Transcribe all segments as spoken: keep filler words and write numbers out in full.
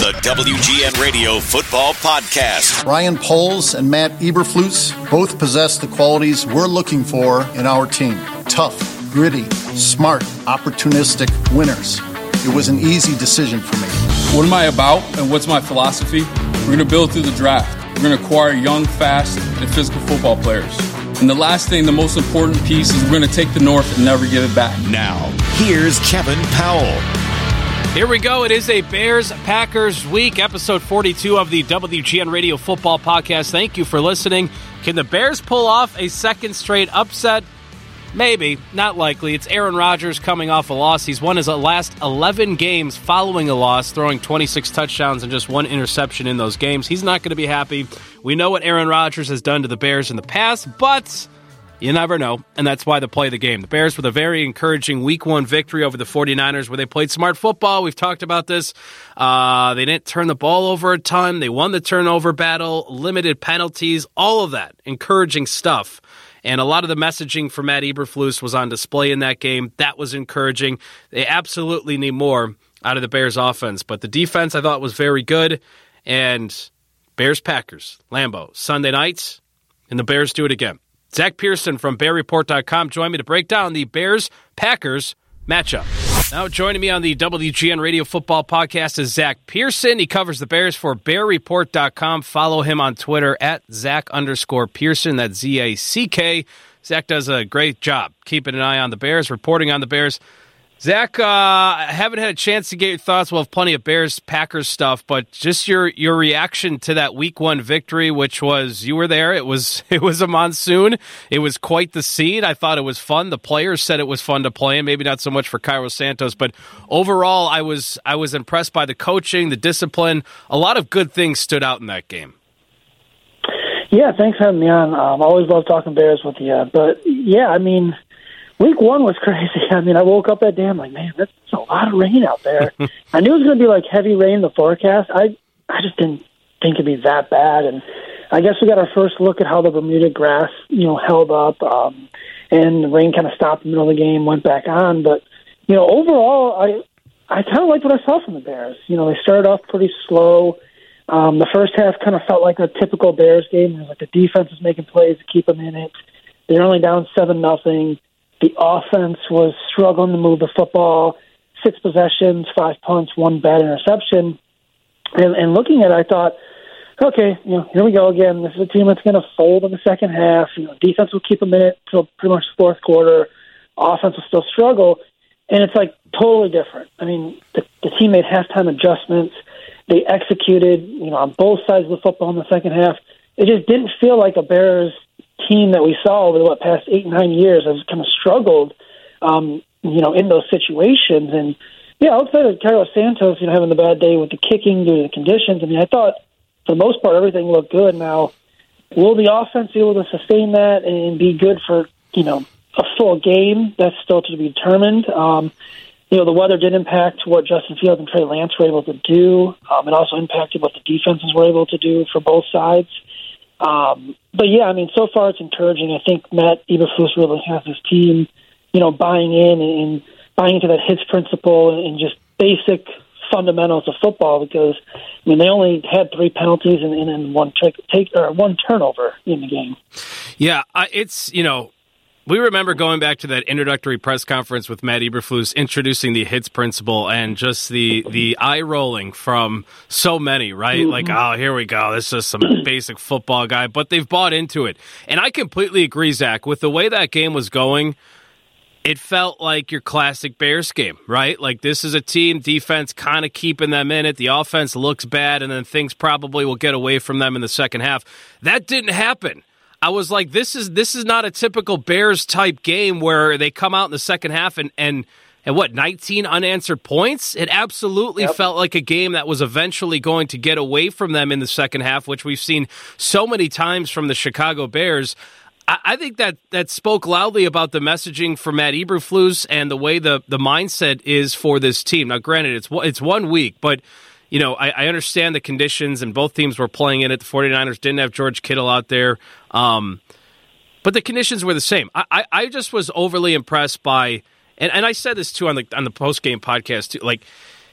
the W G N Radio Football Podcast. Ryan Poles and Matt Eberflus both possess the qualities we're looking for in our team. Tough, gritty, smart, opportunistic winners. It was an easy decision for me. What am I about and what's my philosophy? We're going to build through the draft. We're going to acquire young, fast, and physical football players. And the last thing, the most important piece, is we're going to take the North and never give it back. Now, here's Kevin Powell. Here we go. It is a Bears-Packers week, episode forty-two of the W G N Radio Football Podcast. Thank you for listening. Can the Bears pull off a second straight upset? Maybe. Not likely. It's Aaron Rodgers coming off a loss. He's won his last eleven games following a loss, throwing twenty-six touchdowns and just one interception in those games. He's not going to be happy. We know what Aaron Rodgers has done to the Bears in the past, but you never know, and that's why they play the game. The Bears with a very encouraging week one victory over the 49ers where they played smart football. We've talked about this. Uh, they didn't turn the ball over a ton. They won the turnover battle, limited penalties, all of that. Encouraging stuff. And a lot of the messaging for Matt Eberflus was on display in that game. That was encouraging. They absolutely need more out of the Bears offense. But the defense I thought was very good. And Bears-Packers, Lambeau, Sunday nights, and the Bears do it again. Zach Pearson from Bear Report dot com joined me to break down the Bears-Packers matchup. Now joining me on the W G N Radio Football Podcast is Zach Pearson. He covers the Bears for Bear Report dot com. Follow him on Twitter at Zach underscore Pearson. That's Z A C K. Zach does a great job keeping an eye on the Bears, reporting on the Bears. Zach, uh, I haven't had a chance to get your thoughts. We'll have plenty of Bears-Packers stuff, but just your your reaction to that Week One victory, which was, you were there. It was it was a monsoon. It was quite the scene. I thought it was fun. The players said it was fun to play, and maybe not so much for Cairo Santos, but overall, I was I was impressed by the coaching, the discipline. A lot of good things stood out in that game. Yeah, thanks for having me on. Um, I always love talking Bears with you, but yeah, I mean, Week one was crazy. I mean, I woke up that day, I'm like, man, that's a lot of rain out there. I knew it was going to be like heavy rain in the forecast. I I just didn't think it'd be that bad. And I guess we got our first look at how the Bermuda grass, you know, held up. Um, and the rain kind of stopped in the middle of the game, went back on. But, you know, overall, I I kind of liked what I saw from the Bears. You know, they started off pretty slow. Um, the first half kind of felt like a typical Bears game. It was like the defense was making plays to keep them in it. They're only down seven nothing. The offense was struggling to move the football, six possessions, five punts, one bad interception. And, and looking at it, I thought, okay, you know, here we go again. This is a team that's going to fold in the second half. You know, defense will keep them in it till pretty much the fourth quarter. Offense will still struggle. And it's like totally different. I mean, the, the team made halftime adjustments. They executed, you know, on both sides of the football in the second half. It just didn't feel like a Bears team that we saw over the past eight, nine years has kind of struggled, um, you know, in those situations. And, yeah, outside of Cairo Santos, you know, having the bad day with the kicking due to the conditions, I mean, I thought for the most part everything looked good. Now, will the offense be able to sustain that and be good for, you know, a full game? That's still to be determined. Um, you know, the weather did impact what Justin Fields and Trey Lance were able to do. Um, it also impacted what the defenses were able to do for both sides. Um, but yeah, I mean, so far it's encouraging. I think Matt Eberflus really has his team, you know, buying in and, and buying into that hits principle and, and just basic fundamentals of football. Because I mean, they only had three penalties and, and, and one take, take or one turnover in the game. Yeah, uh, it's you know. We remember going back to that introductory press conference with Matt Eberflus introducing the hits principle and just the, the eye-rolling from so many, right? Mm-hmm. Like, oh, here we go. This is some basic football guy. But they've bought into it. And I completely agree, Zach. With the way that game was going, it felt like your classic Bears game, right? Like, this is a team, defense kind of keeping them in it. The offense looks bad, and then things probably will get away from them in the second half. That didn't happen. I was like, this is this is not a typical Bears-type game where they come out in the second half and, and, and what, nineteen unanswered points? It absolutely yep. felt like a game that was eventually going to get away from them in the second half, which we've seen so many times from the Chicago Bears. I, I think that, that spoke loudly about the messaging for Matt Eberflus and the way the, the mindset is for this team. Now, granted, it's it's one week, but you know, I, I understand the conditions, and both teams were playing in it. The 49ers didn't have George Kittle out there. Um, but the conditions were the same. I, I, I just was overly impressed by, and, and I said this too on the on the post-game podcast too, like,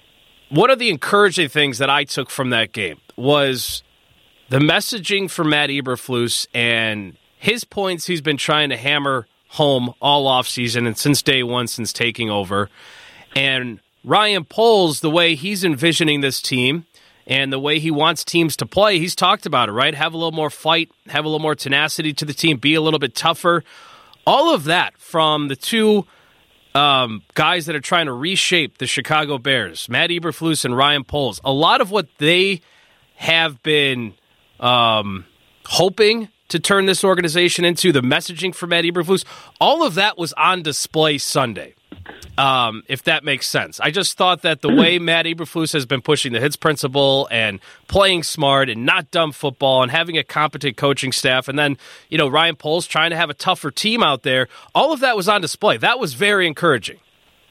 one of the encouraging things that I took from that game was the messaging from Matt Eberflus and his points he's been trying to hammer home all offseason and since day one, since taking over. And Ryan Poles, the way he's envisioning this team and the way he wants teams to play, he's talked about it, right? Have a little more fight, have a little more tenacity to the team, be a little bit tougher. All of that from the two um, guys that are trying to reshape the Chicago Bears, Matt Eberflus and Ryan Poles. A lot of what they have been um, hoping to turn this organization into, the messaging for Matt Eberflus, all of that was on display Sunday, um, if that makes sense. I just thought that the way Matt Eberflus has been pushing the hits principle and playing smart and not dumb football and having a competent coaching staff, and then, you know, Ryan Poles trying to have a tougher team out there, all of that was on display. That was very encouraging.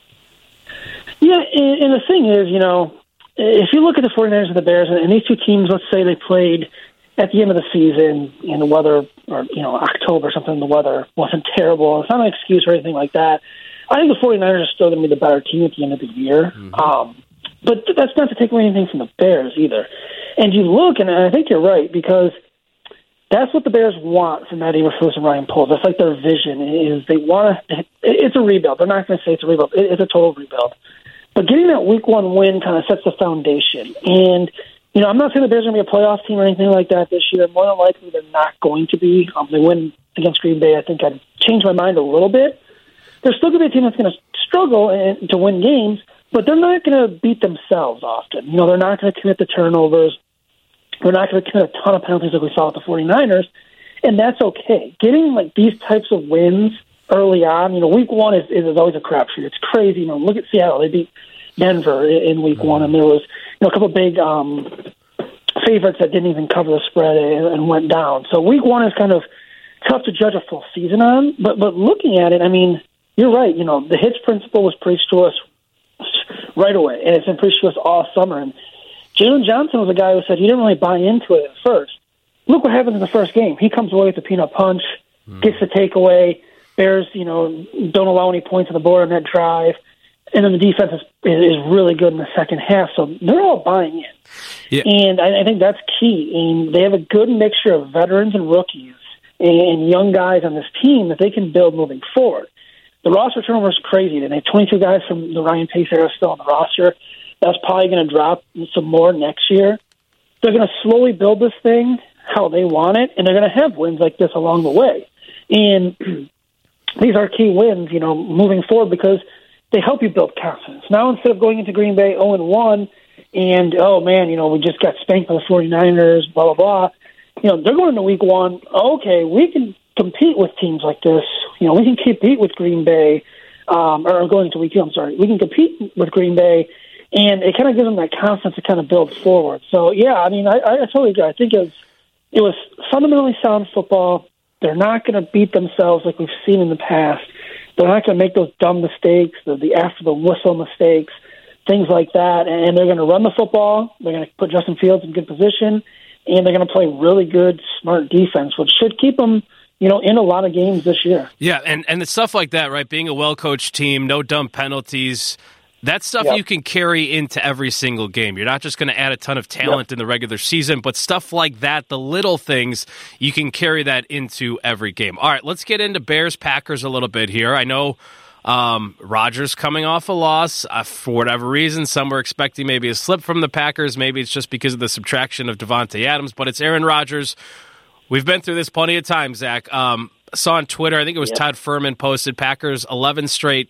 Yeah, and, and the thing is, you know, if you look at the 49ers and the Bears, and these two teams, let's say they played at the end of the season, and the weather, or, you know, October or something, the weather wasn't terrible. It's not an excuse or anything like that. I think the 49ers are still going to be the better team at the end of the year. Mm-hmm. Um, but that's not to take away anything from the Bears either. And you look, and I think you're right, because that's what the Bears want from Matt Eberflus and Ryan Poles. That's like their vision, is they want to – it's a rebuild. They're not going to say it's a rebuild. It's a total rebuild. But getting that week one win kind of sets the foundation. And – you know, I'm not saying the Bears are going to be a playoff team or anything like that this year. More than likely, they're not going to be. Um, they win against Green Bay. I think I'd change my mind a little bit. They're still going to be a team that's going to struggle and, to win games, but they're not going to beat themselves often. You know, they're not going to commit the turnovers. They're not going to commit a ton of penalties like we saw with the 49ers, and that's okay. Getting, like, these types of wins early on, you know, week one is, is, is always a crapshoot. It's crazy. You know, look at Seattle. They beat Denver in week one, and there was, you know, a couple of big um, favorites that didn't even cover the spread and, and went down. So week one is kind of tough to judge a full season on, but but looking at it, I mean, you're right. You know, the hits principle was preached to us right away, and it's been preached to us all summer. And Jalen Johnson was a guy who said he didn't really buy into it at first. Look what happens in the first game. He comes away with the peanut punch, mm. gets the takeaway. Bears, you know, don't allow any points on the board on that drive. And then the defense is, is really good in the second half, so they're all buying in. Yeah. And I, I think that's key. And they have a good mixture of veterans and rookies and young guys on this team that they can build moving forward. The roster turnover is crazy. They have twenty-two guys from the Ryan Pace era still on the roster. That's probably going to drop some more next year. They're going to slowly build this thing how they want it, and they're going to have wins like this along the way. And these are key wins, you know, moving forward, because they help you build confidence. Now, instead of going into Green Bay oh and one and, oh, man, you know, we just got spanked by the 49ers, blah, blah, blah, you know, they're going into week one, okay, we can compete with teams like this. You know, we can compete with Green Bay, um, or going into week two, I'm sorry. We can compete with Green Bay, and it kind of gives them that confidence to kind of build forward. So, yeah, I mean, I, I totally agree. I think it was, it was fundamentally sound football. They're not going to beat themselves like we've seen in the past. They're not going to make those dumb mistakes, the, the after-the-whistle mistakes, things like that. And they're going to run the football. They're going to put Justin Fields in good position. And they're going to play really good, smart defense, which should keep them, you know, in a lot of games this year. Yeah, and, and the stuff like that, right? Being a well-coached team, no dumb penalties, that's stuff yep. you can carry into every single game. You're not just going to add a ton of talent yep. in the regular season, but stuff like that, the little things, you can carry that into every game. All right, let's get into Bears-Packers a little bit here. I know um, Rodgers coming off a loss. Uh, for whatever reason, some were expecting maybe a slip from the Packers. Maybe it's just because of the subtraction of Devontae Adams, but it's Aaron Rodgers. We've been through this plenty of times, Zach. Um, saw on Twitter, I think it was yep. Todd Furman posted, Packers eleven straight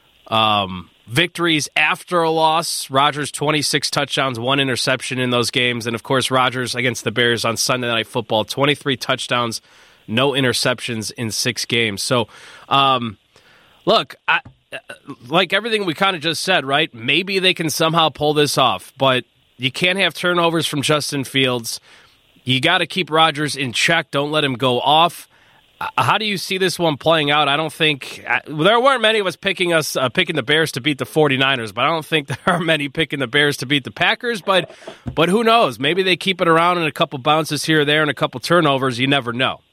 um victories after a loss. Rodgers, twenty-six touchdowns, one interception in those games. And, of course, Rodgers against the Bears on Sunday Night Football, twenty-three touchdowns, no interceptions in six games. So, um, look, I, like everything we kind of just said, right? Maybe they can somehow pull this off, but you can't have turnovers from Justin Fields. You got to keep Rodgers in check. Don't let him go off. How do you see this one playing out? I don't think – there weren't many of us picking us uh, picking the Bears to beat the 49ers, but I don't think there are many picking the Bears to beat the Packers. But but who knows? Maybe they keep it around in a couple bounces here or there and a couple turnovers. You never know.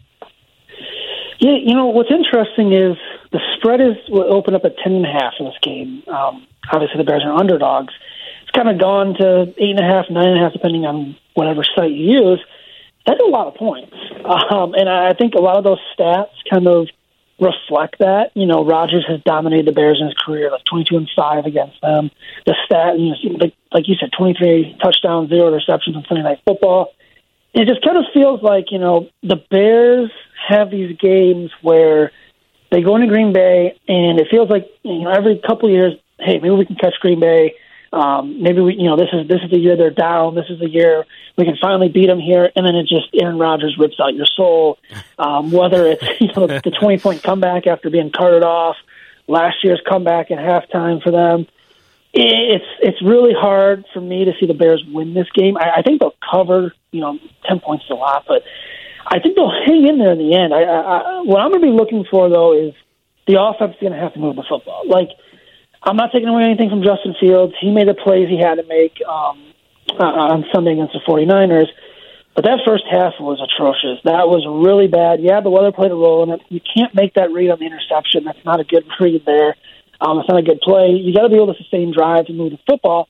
Yeah, you know, what's interesting is the spread is will open up at ten and a half in this game. Um, obviously, the Bears are underdogs. It's kind of gone to eight and a half, nine and a half, depending on whatever site you use, that's a lot of points. Um, and I think a lot of those stats kind of reflect that. You know, Rodgers has dominated the Bears in his career, like twenty-two and five against them. The stat, you know, like, like you said, twenty-three touchdowns, zero interceptions on Sunday Night Football. It just kind of feels like, you know, the Bears have these games where they go into Green Bay, and it feels like, you know, every couple of years, hey, maybe we can catch Green Bay. Um, maybe we, you know, this is this is the year they're down. This is the year we can finally beat them here, and then it just Aaron Rodgers rips out your soul. Um, whether it's you know the twenty point comeback after being carted off, last year's comeback at halftime for them, it's it's really hard for me to see the Bears win this game. I, I think they'll cover. You know, ten points is a lot, but I think they'll hang in there in the end. I, I, what I'm going to be looking for though is the offense is going to have to move the football. Like, I'm not taking away anything from Justin Fields. He made the plays he had to make um, uh, on Sunday against the 49ers. But that first half was atrocious. That was really bad. Yeah, the weather played a role in it. You can't make that read on the interception. That's not a good read there. Um, it's not a good play. You got to be able to sustain drive to move the football.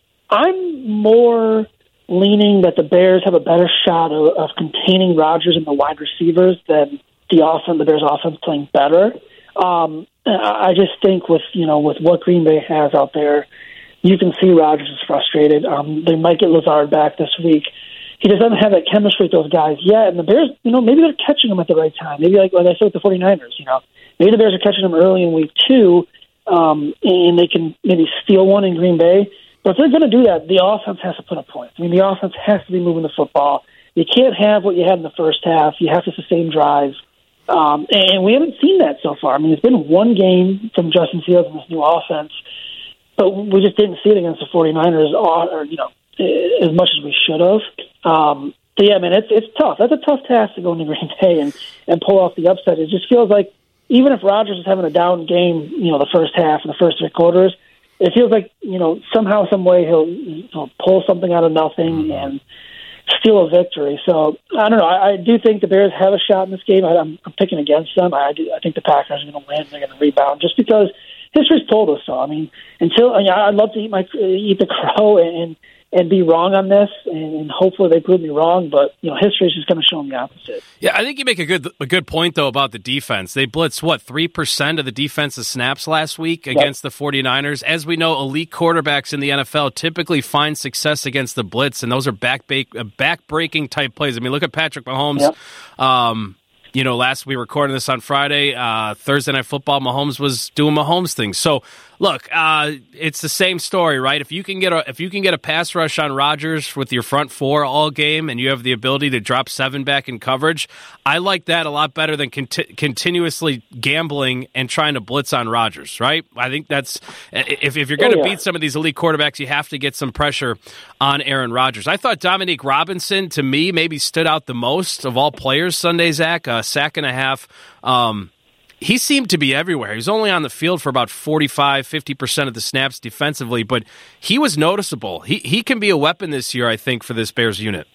I'm more leaning that the Bears have a better shot of, of containing Rodgers and the wide receivers than the offense, the Bears' offense playing better. Um, I just think with, you know, with what Green Bay has out there, you can see Rodgers is frustrated. Um, they might get Lazard back this week. He just doesn't have that chemistry with those guys yet. And the Bears, you know, maybe they're catching him at the right time. Maybe like, like I said with the 49ers, you know, maybe the Bears are catching him early in week two, um, and they can maybe steal one in Green Bay. But if they're going to do that, the offense has to put up points. I mean, the offense has to be moving the football. You can't have what you had in the first half. You have to sustain drives. Um, and we haven't seen that so far. I mean, it's been one game from Justin Fields and this new offense, but we just didn't see it against the 49ers, or, or you know, as much as we should have. Um, but yeah, man, it's it's tough. That's a tough task to go into Green Bay and, and pull off the upset. It just feels like even if Rodgers is having a down game, you know, the first half and the first three quarters, it feels like, you know, somehow, some way he'll, he'll pull something out of nothing and steal a victory. So I don't know. I, I do think the Bears have a shot in this game. I, I'm, I'm picking against them. I, do, I think the Packers are going to win. They're going to rebound just because history's told us so. I mean, until I mean, I'd love to eat my eat the crow and and be wrong on this, and, and hopefully they prove me wrong. But you know, history is just going to show them the opposite. Yeah, I think you make a good a good point though about the defense. They blitzed what three percent of the defensive snaps last week against yep. the 49ers. As we know, elite quarterbacks in the N F L typically find success against the blitz, and those are back back breaking type plays. I mean, look at Patrick Mahomes. Yep. Um, You know, last we recorded this on Friday, uh, Thursday Night Football, Mahomes was doing Mahomes things. So, look, uh, it's the same story, right? If you can get a if you can get a pass rush on Rodgers with your front four all game, and you have the ability to drop seven back in coverage, I like that a lot better than conti- continuously gambling and trying to blitz on Rodgers, right? I think that's if if you're going to oh, yeah. beat some of these elite quarterbacks, you have to get some pressure on Aaron Rodgers. I thought Dominique Robinson, to me, maybe stood out the most of all players Sunday, Zach. Uh, sack and a half. Um, he seemed to be everywhere. He was only on the field for about forty-five, fifty percent of the snaps defensively, but he was noticeable. He he can be a weapon this year, I think, for this Bears unit.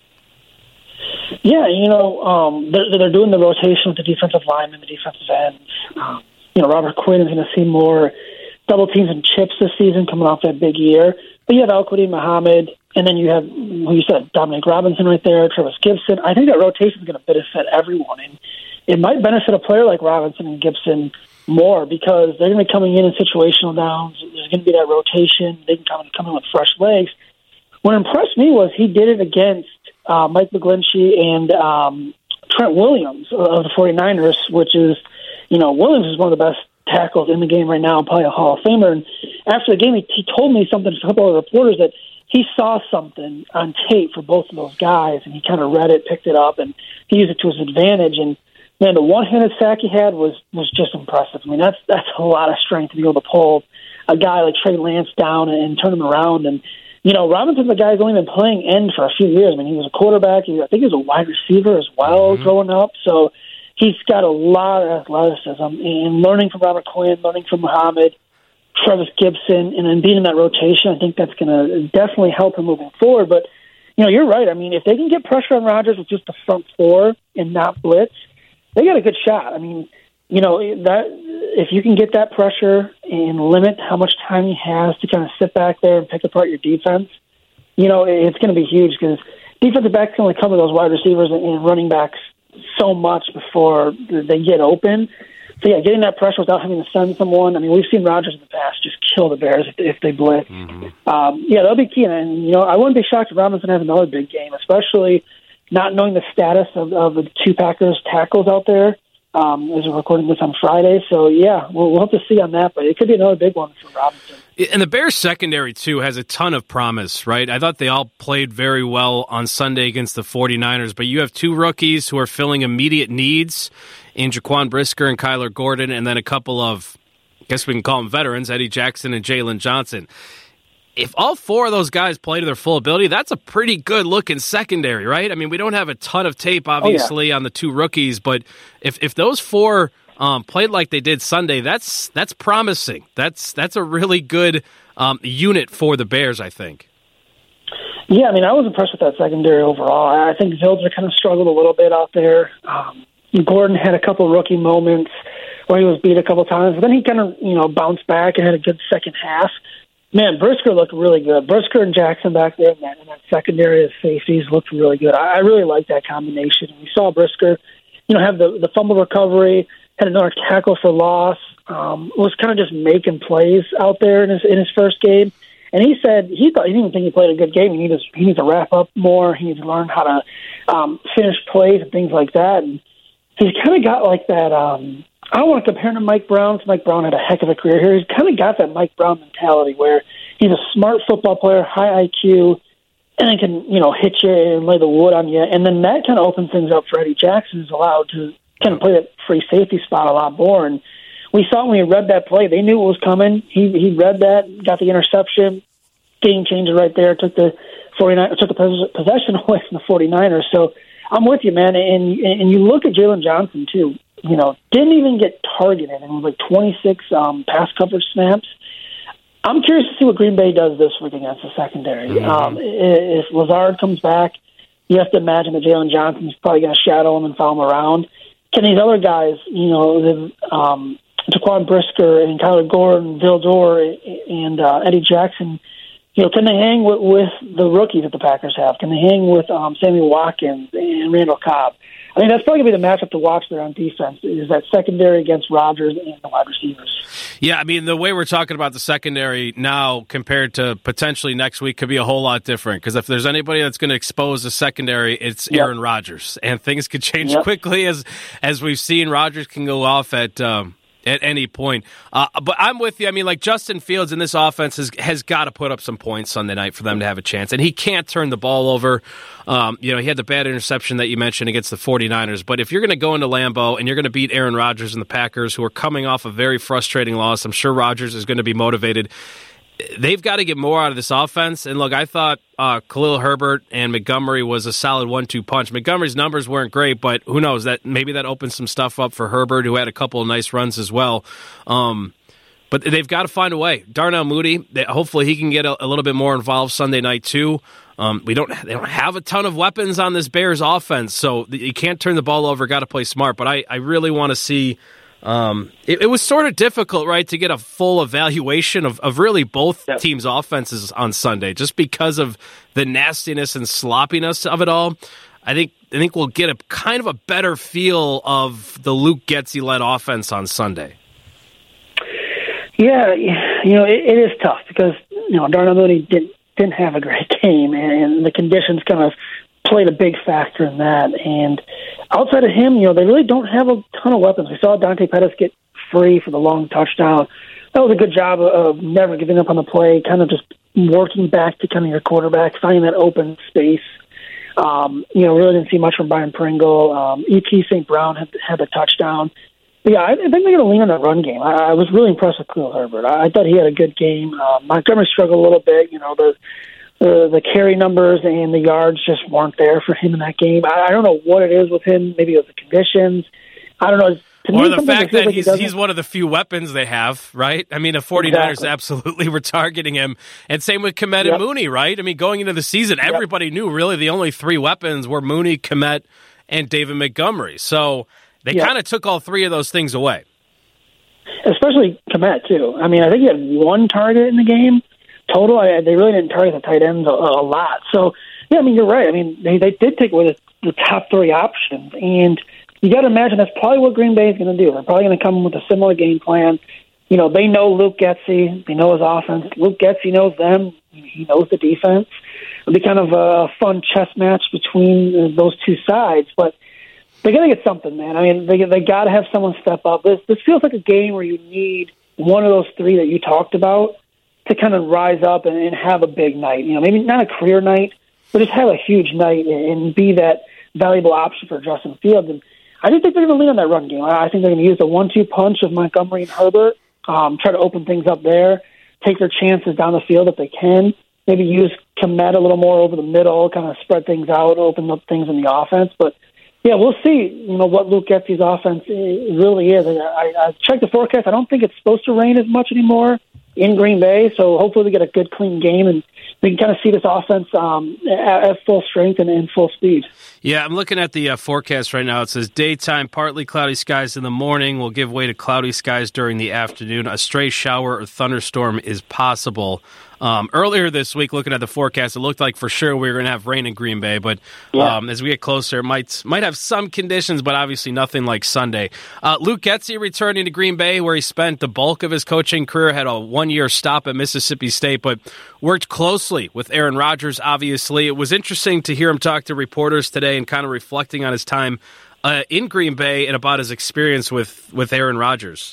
Yeah, you know, um, they're, they're doing the rotation with the defensive line and the defensive ends. Um, you know, Robert Quinn is going to see more double teams and chips this season coming off that big year. But you have Al-Quadin Muhammad, and then you have, who you said, Dominic Robinson right there, Travis Gibson. I think that rotation is going to benefit everyone. And it might benefit a player like Robinson and Gibson more because they're going to be coming in in situational downs. There's going to be that rotation. They can come, come in with fresh legs. What impressed me was he did it against uh, Mike McGlinchey and um, Trent Williams of the 49ers, which is, you know, Williams is one of the best tackles in the game right now, probably a Hall of Famer. And after the game, he, he told me something to a couple of reporters that he saw something on tape for both of those guys, and he kind of read it, picked it up, and he used it to his advantage. And man, the one-handed sack he had was was just impressive. I mean, that's that's a lot of strength to be able to pull a guy like Trey Lance down and, and turn him around. And you know, Robinson's a guy who's only been playing end for a few years. I mean, he was a quarterback. He, I think he was a wide receiver as well mm-hmm. growing up. So he's got a lot of athleticism. And learning from Robert Quinn, learning from Muhammad, Travis Gibson, and then being in that rotation, I think that's going to definitely help him moving forward. But, you know, you're right. I mean, if they can get pressure on Rodgers with just the front four and not blitz, they got a good shot. I mean, you know, that if you can get that pressure and limit how much time he has to kind of sit back there and pick apart your defense, you know, it's going to be huge because defensive backs can only cover those wide receivers and running backs so much before they get open. So, yeah, getting that pressure without having to send someone. I mean, we've seen Rodgers in the past just kill the Bears if, if they blitz. Mm-hmm. Um, yeah, that'll be key. And, you know, I wouldn't be shocked if Robinson has another big game, especially not knowing the status of, of the two Packers tackles out there um, as we're recording this on Friday. So, yeah, we'll, we'll have to see on that. But it could be another big one for Robinson. And the Bears secondary, too, has a ton of promise, right? I thought they all played very well on Sunday against the 49ers, but you have two rookies who are filling immediate needs in Jaquan Brisker and Kyler Gordon, and then a couple of, I guess we can call them veterans, Eddie Jackson and Jalen Johnson. If all four of those guys play to their full ability, that's a pretty good-looking secondary, right? I mean, we don't have a ton of tape, obviously, oh, yeah. on the two rookies, but if if those four Um, played like they did Sunday, that's that's promising. That's that's a really good um, unit for the Bears, I think. Yeah, I mean, I was impressed with that secondary overall. I think Zildjian kind of struggled a little bit out there. Um, Gordon had a couple rookie moments where he was beat a couple times, but then he kind of, you know, bounced back and had a good second half. Man, Brisker looked really good. Brisker and Jackson back there in that, in that secondary as safeties looked really good. I, I really like that combination. We saw Brisker, you know, have the, the fumble recovery, had another tackle for loss, um, was kind of just making plays out there in his in his first game. And he said he thought he didn't even think he played a good game. He needs he needs to wrap up more. He needs to learn how to um, finish plays and things like that. And he's kind of got like that. Um, I don't want to compare him to Mike Brown, because Mike Brown had a heck of a career here. He's kind of got that Mike Brown mentality where he's a smart football player, high I Q, and then can, you know, hit you and lay the wood on you. And then that kind of opens things up for Eddie Jackson, who's allowed to kind of play that free safety spot a lot more. And we saw when he read that play, they knew it was coming. He he read that, got the interception, game changer right there, took the 49 took the possession away from the 49ers. So I'm with you, man. And and you look at Jalen Johnson too. You know, didn't even get targeted, and it was like twenty-six um, pass coverage snaps. I'm curious to see what Green Bay does this week against the secondary. Mm-hmm. Um, if Lazard comes back, you have to imagine that Jalen Johnson's probably going to shadow him and follow him around. Can these other guys, you know, the, um, Jaquan Brisker and Kyler Gordon, Vildor, and uh, Eddie Jackson, you know, can they hang with, with the rookies that the Packers have? Can they hang with um, Sammy Watkins and Randall Cobb? I mean, that's probably going to be the matchup to watch there on defense, is that secondary against Rodgers and the wide receivers. Yeah, I mean, the way we're talking about the secondary now compared to potentially next week could be a whole lot different, because if there's anybody that's going to expose the secondary, it's yep. Aaron Rodgers, and things could change yep. quickly, as as we've seen. Rodgers can go off at um, at any point. Uh, but I'm with you. I mean, like, Justin Fields in this offense has, has got to put up some points Sunday night for them to have a chance, and he can't turn the ball over. Um, you know, he had the bad interception that you mentioned against the 49ers, but if you're going to go into Lambeau and you're going to beat Aaron Rodgers and the Packers, who are coming off a very frustrating loss, I'm sure Rodgers is going to be motivated. They've got to get more out of this offense. And look, I thought uh, Khalil Herbert and Montgomery was a solid one two punch. Montgomery's numbers weren't great, but who knows, that maybe that opens some stuff up for Herbert, who had a couple of nice runs as well. Um, but they've got to find a way. Darnell Mooney, they, hopefully he can get a, a little bit more involved Sunday night too. Um, we don't they don't have a ton of weapons on this Bears offense, so you can't turn the ball over. Got to play smart. But I, I really want to see. Um, it, it was sort of difficult, right, to get a full evaluation of, of really both yep. teams' offenses on Sunday, just because of the nastiness and sloppiness of it all. I think I think we'll get a kind of a better feel of the Luke Getsy-led offense on Sunday. Yeah, you know, it, it is tough because, you know, Darnell Mooney didn't didn't have a great game, and the conditions kind of played a big factor in that. And outside of him, you know, they really don't have a ton of weapons. We saw Dante Pettis get free for the long touchdown. That was a good job of never giving up on the play, kind of just working back to kind of your quarterback, finding that open space. Um, you know, really didn't see much from Brian Pringle. Um, E T Saint Brown had, had a touchdown. But yeah, I think they're going to lean on that run game. I, I was really impressed with Khalil Herbert. I, I thought he had a good game. Uh, Montgomery struggled a little bit. You know, the The, the carry numbers and the yards just weren't there for him in that game. I, I don't know what it is with him. Maybe it was the conditions. I don't know. To or me, the fact that like he's he he's one of the few weapons they have, right? I mean, the 49ers exactly. absolutely were targeting him. And same with Kmet yep. and Mooney, right? I mean, going into the season, yep. everybody knew really the only three weapons were Mooney, Kmet, and David Montgomery. So they yeah. kind of took all three of those things away. Especially Kmet, too. I mean, I think he had one target in the game total. I, they really didn't target the tight ends a, a lot. So, yeah, I mean, you're right. I mean, they, they did take away the, the top three options. And you got to imagine that's probably what Green Bay is going to do. They're probably going to come with a similar game plan. You know, they know Luke Getsy. They know his offense. Luke Getsy knows them. He knows the defense. It'll be kind of a fun chess match between those two sides. But they got to get something, man. I mean, they they got to have someone step up. This this feels like a game where you need one of those three that you talked about to kind of rise up and, and have a big night. You know, maybe not a career night, but just have a huge night and, and be that valuable option for Justin Fields. And I just think they're going to lean on that run game. I think they're going to use the one two punch of Montgomery and Herbert, um, try to open things up there, take their chances down the field if they can. Maybe use Kmet a little more over the middle, kind of spread things out, open up things in the offense. But yeah, we'll see. You know what Luke Getsy's offense really is. I, I checked the forecast. I don't think it's supposed to rain as much anymore in Green Bay. So hopefully we get a good, clean game and we can kind of see this offense um, at, at full strength and in full speed. Yeah, I'm looking at the uh, forecast right now. It says daytime, partly cloudy skies in the morning will give way to cloudy skies during the afternoon. A stray shower or thunderstorm is possible. Um, earlier this week, looking at the forecast, it looked like for sure we were going to have rain in Green Bay, but yeah. um, as we get closer, it might might have some conditions, but obviously nothing like Sunday. Uh, Luke Getsy returning to Green Bay, where he spent the bulk of his coaching career, had a one-year stop at Mississippi State, but worked closely with Aaron Rodgers, obviously. It was interesting to hear him talk to reporters today and kind of reflecting on his time uh, in Green Bay and about his experience with, with Aaron Rodgers.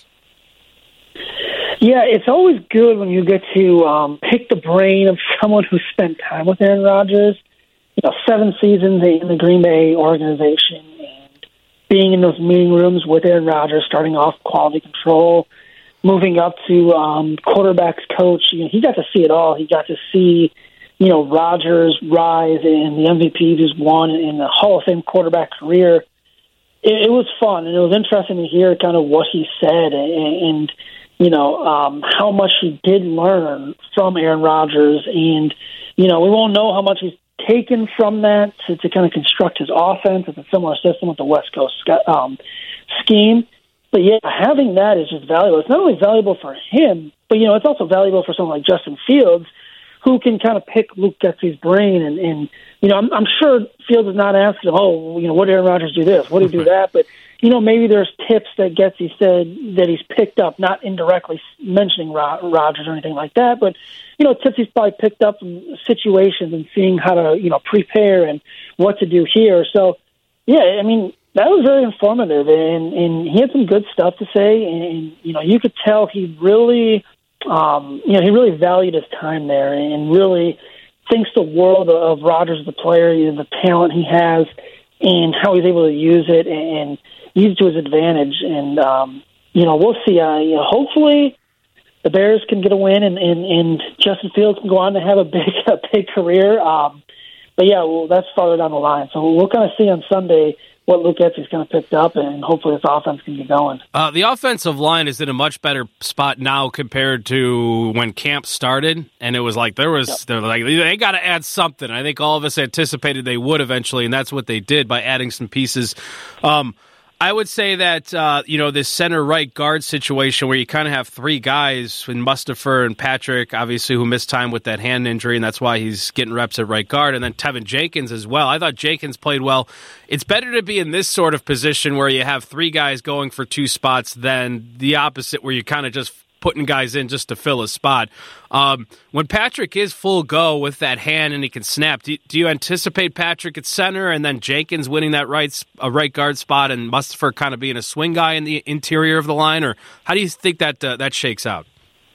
Yeah, it's always good when you get to um, pick the brain of someone who spent time with Aaron Rodgers. You know, seven seasons in the Green Bay organization and being in those meeting rooms with Aaron Rodgers, starting off quality control, moving up to um, quarterback's coach. You know, he got to see it all. He got to see, you know, Rodgers rise and the M V P he's won in the Hall of Fame quarterback career. It, it was fun, and it was interesting to hear kind of what he said and, and you know, um, how much he did learn from Aaron Rodgers. And, you know, we won't know how much he's taken from that to, to kind of construct his offense. It's a similar system with the West Coast um, scheme. But, yeah, having that is just valuable. It's not only valuable for him, but, you know, it's also valuable for someone like Justin Fields, who can kind of pick Luke Getsy's brain. And, and you know, I'm, I'm sure Fields is not asking him, oh, you know, what did Aaron Rodgers do this? What did he do that? But, you know, maybe there's tips that Getsy said that he's picked up, not indirectly mentioning Rodgers or anything like that, but, you know, tips he's probably picked up from situations and seeing how to, you know, prepare and what to do here. So, yeah, I mean, that was very informative, and, and he had some good stuff to say, and, you know, you could tell he really, um, you know, he really valued his time there and really thinks the world of Rodgers, the player, you know, the talent he has, and how he's able to use it and use it to his advantage. And, um, you know, we'll see. Uh, you know, hopefully the Bears can get a win and, and, and Justin Fields can go on to have a big a big career. Um, but, yeah, well, that's farther down the line. So we'll kind of see on Sunday what Luke Getsy's kind of picked up, and hopefully this offense can get going. Uh, the offensive line is in a much better spot now compared to when camp started, and it was like there was yep. they're like they got to add something. I think all of us anticipated they would eventually, and that's what they did by adding some pieces. Um, I would say that, uh, you know, this center right guard situation where you kind of have three guys in Mustipher and Patrick, obviously, who missed time with that hand injury, and that's why he's getting reps at right guard, and then Tevin Jenkins as well. I thought Jenkins played well. It's better to be in this sort of position where you have three guys going for two spots than the opposite where you kind of just putting guys in just to fill a spot. Um, when Patrick is full go with that hand and he can snap, do, do you anticipate Patrick at center and then Jenkins winning that right a right guard spot and Mustipher kind of being a swing guy in the interior of the line, or how do you think that uh, that shakes out?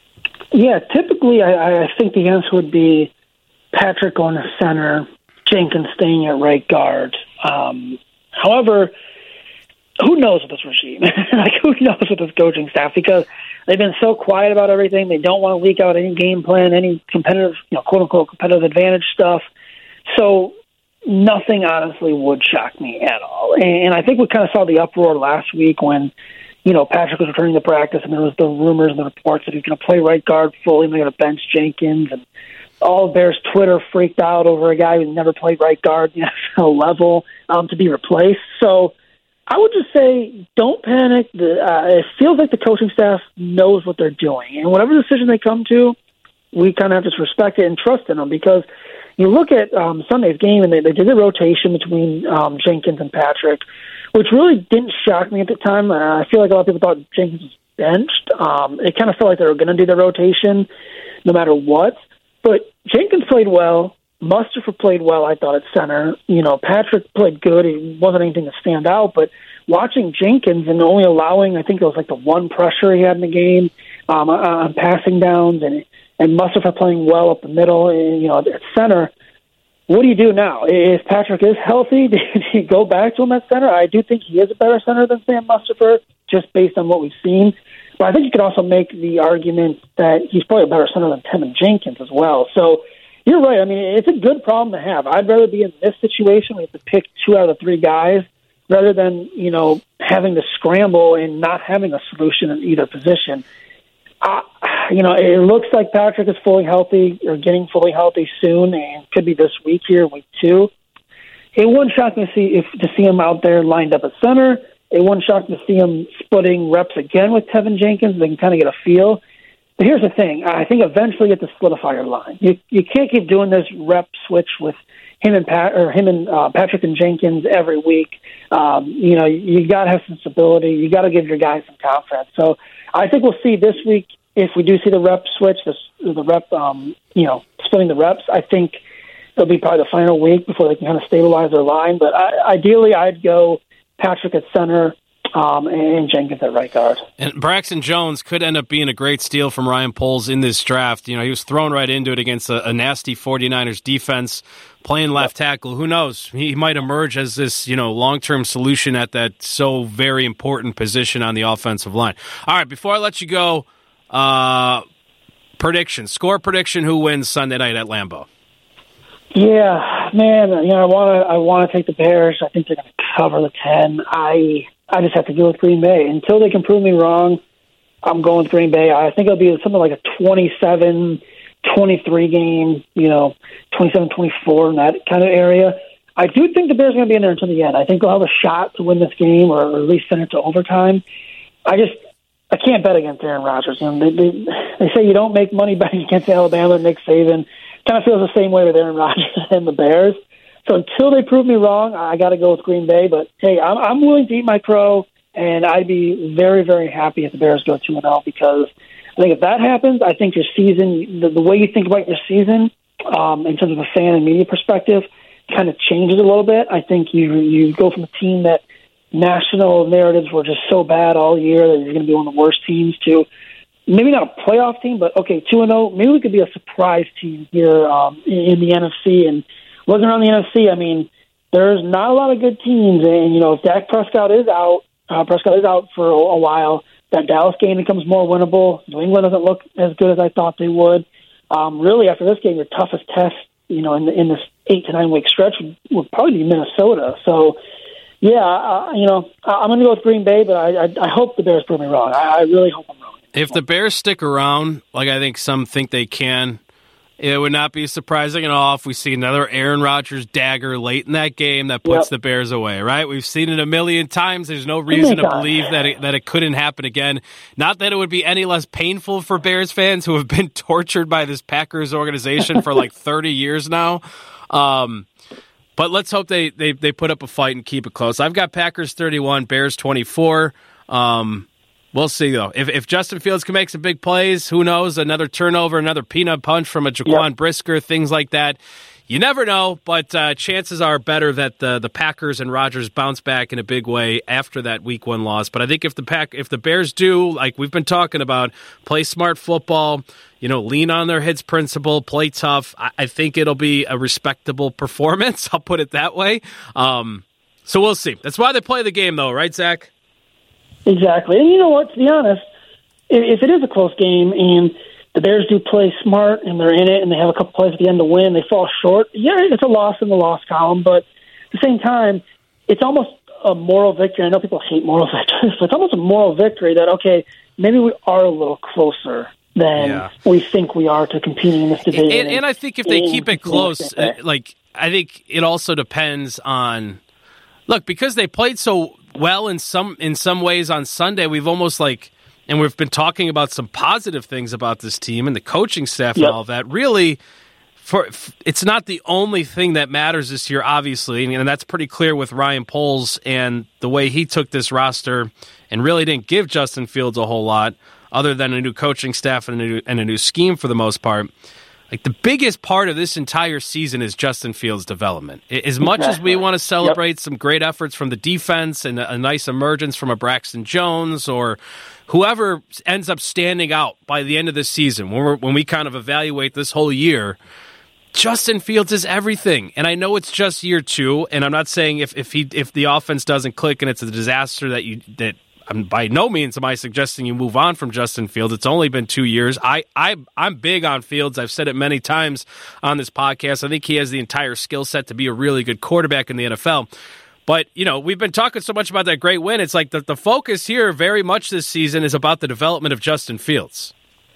Yeah, typically I, I think the answer would be Patrick on the center, Jenkins staying at right guard. Um, however, who knows with this regime? Like, who knows with this coaching staff? Because they've been so quiet about everything. They don't want to leak out any game plan, any competitive, you know, quote-unquote competitive advantage stuff. So nothing, honestly, would shock me at all. And I think we kind of saw the uproar last week when, you know, Patrick was returning to practice and there was the rumors and the reports that he's going to play right guard fully and they're going to bench Jenkins. And all of Bears Twitter freaked out over a guy who never played right guard, you know, level um, to be replaced. So I would just say don't panic. The, uh, it feels like the coaching staff knows what they're doing. And whatever decision they come to, we kind of have to respect it and trust in them, because you look at um, Sunday's game, and they, they did a rotation between um, Jenkins and Patrick, which really didn't shock me at the time. Uh, I feel like a lot of people thought Jenkins was benched. Um, it kind of felt like they were going to do the rotation no matter what. But Jenkins played well. Mustafa played well, I thought, at center. You know, Patrick played good. It wasn't anything to stand out. But watching Jenkins and only allowing, I think it was like the one pressure he had in the game um, on passing downs, and and Mustafa playing well up the middle, and, you know, at center. What do you do now? If Patrick is healthy, do you go back to him at center? I do think he is a better center than Sam Mustafa, just based on what we've seen. But I think you could also make the argument that he's probably a better center than Tevin Jenkins as well. So you're right. I mean, it's a good problem to have. I'd rather be in this situation where you have to pick two out of the three guys rather than, you know, having to scramble and not having a solution in either position. Uh, you know, it looks like Patrick is fully healthy or getting fully healthy soon, and could be this week here, week two. It wouldn't shock me to see if to see him out there lined up at center. It wouldn't shock me to see him splitting reps again with Tevin Jenkins. They can kind of get a feel. But here's the thing: I think eventually you have to solidify your line. You you can't keep doing this rep switch with him and Pat or him and uh, Patrick and Jenkins every week. Um, you know, you got to have some stability. You got to give your guys some confidence. So I think we'll see this week if we do see the rep switch, the, the rep, um, you know, splitting the reps. I think it'll be probably the final week before they can kind of stabilize their line. But I, ideally, I'd go Patrick at center um, and Jenkins at right guard. And Braxton Jones could end up being a great steal from Ryan Poles in this draft. You know, he was thrown right into it against a, a nasty 49ers defense, playing left tackle. Who knows? He might emerge as this, you know, long-term solution at that so very important position on the offensive line. All right, before I let you go, uh, prediction, score prediction, who wins Sunday night at Lambeau? Yeah, man, you know, I want to I want to take the Bears. I think they're going to cover the ten. I I just have to go with Green Bay. Until they can prove me wrong, I'm going with Green Bay. I think it'll be something like a twenty-seven twenty-three game, you know, twenty-seven twenty-four in that kind of area. I do think the Bears are going to be in there until the end. I think they'll have a shot to win this game or at least send it to overtime. I just I can't bet against Aaron Rodgers. You know, they, they, they say you don't make money betting against Alabama and Nick Saban. Kind of feels the same way with Aaron Rodgers and the Bears. So until they prove me wrong, I got to go with Green Bay. But, hey, I'm, I'm willing to eat my crow, and I'd be very, very happy if the Bears go two and oh, because I think if that happens, I think your season, the, the way you think about your season um, in terms of a fan and media perspective, kind of changes a little bit. I think you you go from a team that national narratives were just so bad all year that you're going to be one of the worst teams to maybe not a playoff team, but okay, two and zero. Maybe we could be a surprise team here um, in the N F C. And looking around the N F C, I mean, there's not a lot of good teams. And you know, if Dak Prescott is out, uh, Prescott is out for a, a while, that Dallas game becomes more winnable. New England doesn't look as good as I thought they would. Um, really, after this game, your toughest test, you know, in, the, in this eight to nine week stretch would, would probably be Minnesota. So. Yeah, uh, you know, I'm going to go with Green Bay, but I, I, I hope the Bears prove me wrong. I, I really hope I'm wrong. If the Bears stick around, like I think some think they can, it would not be surprising at all if we see another Aaron Rodgers dagger late in that game that puts yep. the Bears away, right? We've seen it a million times. There's no reason to believe that it, that it couldn't happen again. Not that it would be any less painful for Bears fans who have been tortured by this Packers organization for like thirty years now. Um But let's hope they, they, they put up a fight and keep it close. I've got Packers thirty-one, Bears twenty-four. Um, we'll see, though. If if Justin Fields can make some big plays, who knows? Another turnover, another peanut punch from a Jaquan yep. Brisker, things like that. You never know, but uh, chances are better that the, the Packers and Rodgers bounce back in a big way after that week one loss. But I think if the Pack, if the Bears do, like we've been talking about, play smart football, you know, lean on their hits principle, play tough, I, I think it'll be a respectable performance. I'll put it that way. Um, so we'll see. That's why they play the game, though, right, Zach? Exactly. And you know what? To be honest, if, if it is a close game and the Bears do play smart and they're in it and they have a couple plays at the end to win, they fall short, yeah, it's a loss in the loss column. But at the same time, it's almost a moral victory. I know people hate moral victories, but it's almost a moral victory that, okay, maybe we are a little closer than yeah. we think we are to competing in this division. And, and, and I think if they keep it close, uh, like I think it also depends on – look, because they played so well in some in some ways on Sunday. We've almost like, and we've been talking about some positive things about this team and the coaching staff yep. and all that. Really, for it's not the only thing that matters this year, obviously, and that's pretty clear with Ryan Poles and the way he took this roster and really didn't give Justin Fields a whole lot other than a new coaching staff and a new, and a new scheme for the most part. Like, the biggest part of this entire season is Justin Fields' development. As much as we want to celebrate yep. some great efforts from the defense and a, a nice emergence from a Braxton Jones or whoever ends up standing out by the end of the season, when, we're, when we kind of evaluate this whole year, Justin Fields is everything. And I know it's just year two, and I'm not saying if, if he if the offense doesn't click and it's a disaster that you that I'm, by no means am I suggesting you move on from Justin Fields. It's only been two years. I, I, I'm big on Fields. I've said it many times on this podcast. I think he has the entire skill set to be a really good quarterback in the N F L. But, you know, we've been talking so much about that great win. It's like the, the focus here very much this season is about the development of Justin Fields.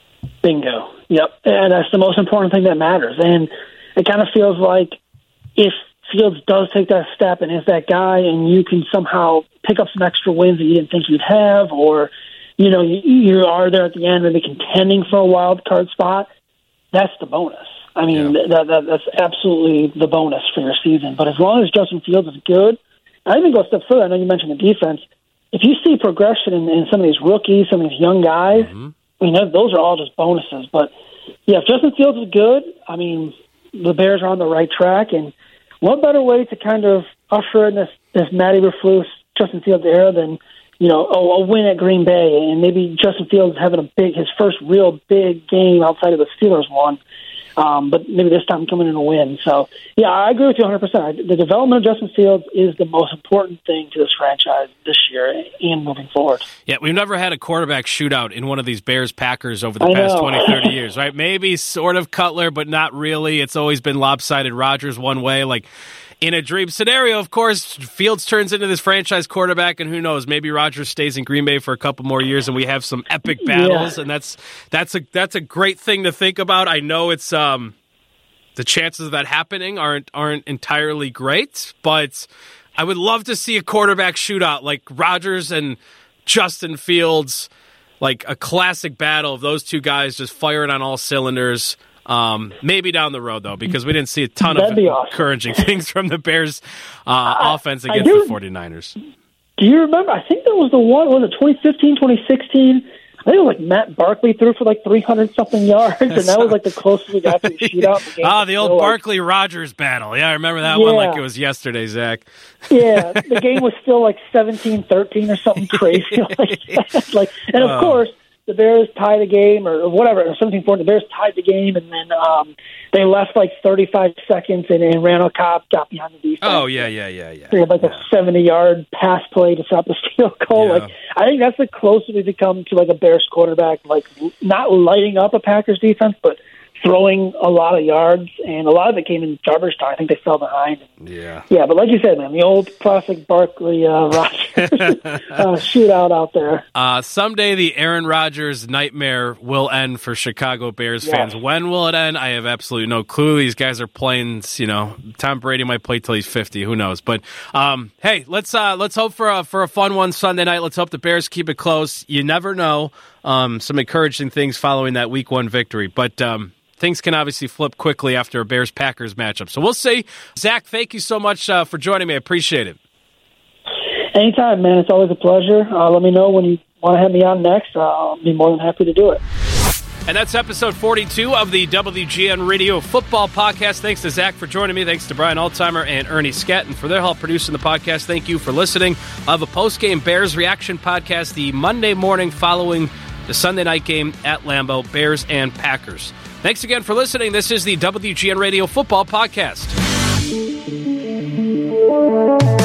Bingo. Yep. And that's the most important thing that matters. And it kind of feels like if Fields does take that step and is that guy, and you can somehow pick up some extra wins that you didn't think you'd have, or, you know, you, you are there at the end maybe contending for a wild card spot, that's the bonus. I mean, yeah. that, that that's absolutely the bonus for your season. But as long as Justin Fields is good, I even go a step further. I know you mentioned the defense. If you see progression in, in some of these rookies, some of these young guys, mm-hmm. I mean, those are all just bonuses. But, yeah, if Justin Fields is good, I mean, the Bears are on the right track, and what better way to kind of usher in this, this Matt Eberflus, Justin Fields era than, you know, a, a win at Green Bay, and maybe Justin Fields having a big, his first real big game outside of the Steelers one, um, but maybe this time coming in a win. So, yeah, I agree with you one hundred percent. The development of Justin Fields is the most important thing to this franchise this year and moving forward. Yeah, we've never had a quarterback shootout in one of these Bears-Packers over the I past know. twenty, thirty years, right? Maybe sort of Cutler, but not really. It's always been lopsided. Rodgers one way, like, in a dream scenario, of course, Fields turns into this franchise quarterback, and who knows, maybe Rodgers stays in Green Bay for a couple more years, and we have some epic battles, yeah. and that's that's a that's a great thing to think about. I know it's um, the chances of that happening aren't aren't entirely great, but I would love to see a quarterback shootout like Rodgers and Justin Fields, like a classic battle of those two guys just firing on all cylinders. Um, maybe down the road, though, because we didn't see a ton That'd of awesome. encouraging things from the Bears' uh, I, offense against do, the 49ers. Do you remember? I think that was the one, was it twenty fifteen, twenty sixteen? I think it was like Matt Barkley threw for like three hundred something yards, and that was like the closest we got to a shootout. The oh, the old Barkley-Rodgers like, battle. Yeah, I remember that yeah. one like it was yesterday, Zach. Yeah, the game was still like seventeen thirteen or something crazy like that. Like, and of oh. course, the Bears tied the game, or whatever, or seventeen fourteen, the Bears tied the game, and then um, they left like thirty-five seconds, and, and Randall Cobb got behind the defense. Oh, yeah, yeah, yeah, yeah. They had like yeah. a seventy-yard pass play to stop the field goal. Yeah. Like, I think that's the closest we've come to like a Bears quarterback, like not lighting up a Packers defense, but throwing a lot of yards, and a lot of it came in garbage time. I think they fell behind. Yeah. Yeah, but like you said, man, the old classic Barkley uh, Rodgers uh, shootout out there. Uh, someday the Aaron Rodgers nightmare will end for Chicago Bears fans. Yes. When will it end? I have absolutely no clue. These guys are playing, you know, Tom Brady might play till he's fifty. Who knows? But, um, hey, let's uh, let's hope for a, for a fun one Sunday night. Let's hope the Bears keep it close. You never know. Um, some encouraging things following that week one victory. But, um, things can obviously flip quickly after a Bears-Packers matchup. So we'll see. Zach, thank you so much uh, for joining me. I appreciate it. Anytime, man. It's always a pleasure. Uh, let me know when you want to have me on next. Uh, I'll be more than happy to do it. And that's episode forty-two of the W G N Radio Football Podcast. Thanks to Zach for joining me. Thanks to Brian Altheimer and Ernie Sketton for their help producing the podcast. Thank you for listening. I'll have a post-game Bears reaction podcast the Monday morning following the Sunday night game at Lambeau, Bears and Packers. Thanks again for listening. This is the W G N Radio Football Podcast.